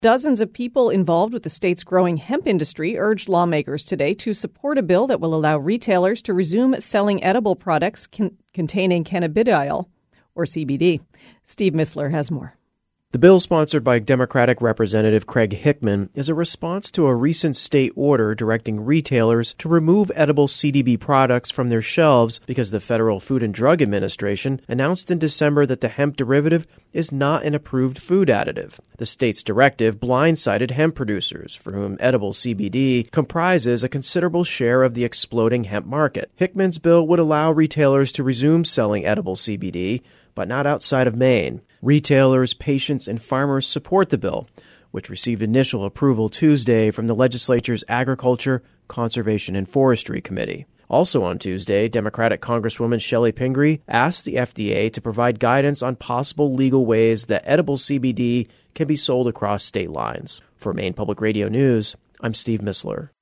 Dozens of people involved with the state's growing hemp industry urged lawmakers today to support a bill that will allow retailers to resume selling edible products containing cannabidiol, or CBD. Steve Missler has more. The bill, sponsored by Democratic Representative Craig Hickman, is a response to a recent state order directing retailers to remove edible CBD products from their shelves because the Federal Food and Drug Administration announced in December that the hemp derivative is not an approved food additive. The state's directive blindsided hemp producers, for whom edible CBD comprises a considerable share of the exploding hemp market. Hickman's bill would allow retailers to resume selling edible CBD, but not outside of Maine. Retailers, patients, and farmers support the bill, which received initial approval Tuesday from the legislature's Agriculture, Conservation, and Forestry Committee. Also on Tuesday, Democratic Congresswoman Shelley Pingree asked the FDA to provide guidance on possible legal ways that edible CBD can be sold across state lines. For Maine Public Radio News, I'm Steve Missler.